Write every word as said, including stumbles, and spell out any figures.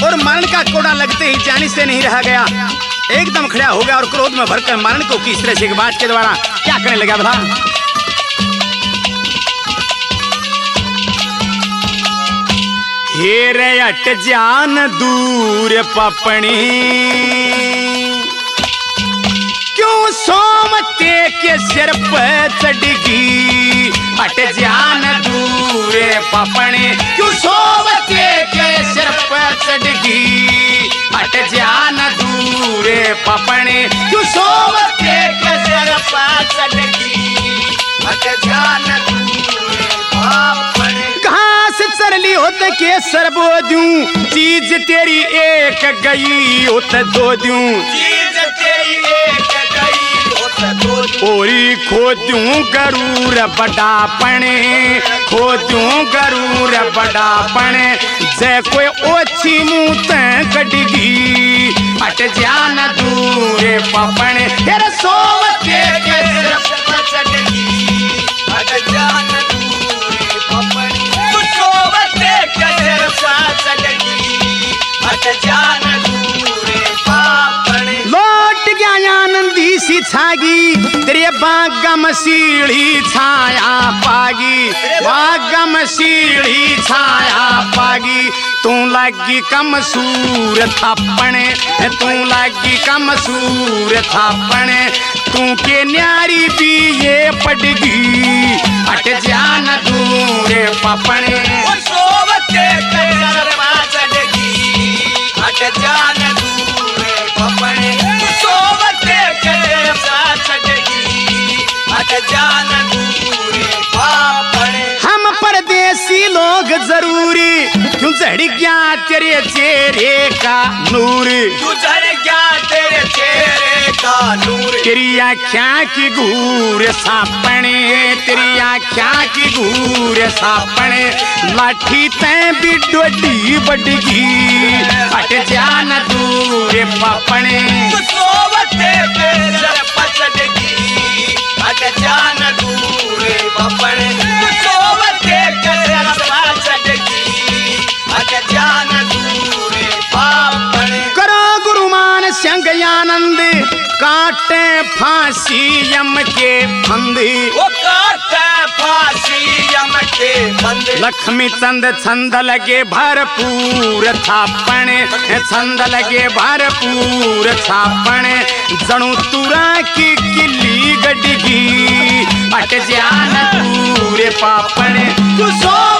और मरण का कोड़ा लगते ही जानी से नहीं रहा गया, एकदम खड़ा हो गया और क्रोध में भरकर मरण को किस तरह से बात के द्वारा क्या करने लगा भला। हे रे अट जान दूर पपनी, क्यों सोमते के सिर पर चढ़गी। अट जान दूर पपनी, क्यों सोमते के सिर पर चढ़गी। अट जान दूर पपनी, क्यों सोमते के सिर पर चढ़गी। अट जान दूर पपनी, घास चरली होत के सरबो दूं, चीज तेरी एक गई होत दो दूं। चीज तेरी एक गई होत दो दूं। ओरी खो दूं गरूर बड़ा पणे, खो दूं गरूर बड़ा पणे। जय कोई ओछी मुंह तैं कटगी। अट जान दूर पपणे, तेरे सोवते के सिर पर चढ़गी। अट जान दूर पपणे, तू सोवते के सिर पर चढ़गी। अट जान दूर पपणे। लौट गया आनंदी सी छागी, तेरे बागम सीढ़ी छाया पागी। बागम सीढ़ी छाया पागी, तू लगी कमसूर थापने, तू लगी कमसूर थापने। तू के न्यारी भी ये पड़गी। अट जान दूर पपने, सोवते के सिर पर चढ़गी। अट जान दूर पपने, सोवते के सिर पर चढ़गी। अट जान दूर पपने। हम परदेसी लोग जरूरी, क्यों चढ़ गया तेरे चेहरे का नूर। क्यों चढ़ गया तेरे चेहरे का नूर। तेरी आँखों की घूर सापने, तेरी आँखों की घूर सापने। लाठी तैं भी डोडी बड़गी। अट जान दूर पपने, तू सोवते के सिर पर चढ़गी। अट जान दूर पपने, तू सोवते के सिर पर चढ़गी। अट जान दूर पपने। करो गुरुमान संग आनंद, काटे फांसी यम के फंदे। वो काटे फांसी यम के फंदे। लक्ष्मी चंद छंद लगे भरपूर थापने, छंद लगे भरपूर छापने। जणु तुरा की किली गडगी। अट जान दूर पापने, तू सो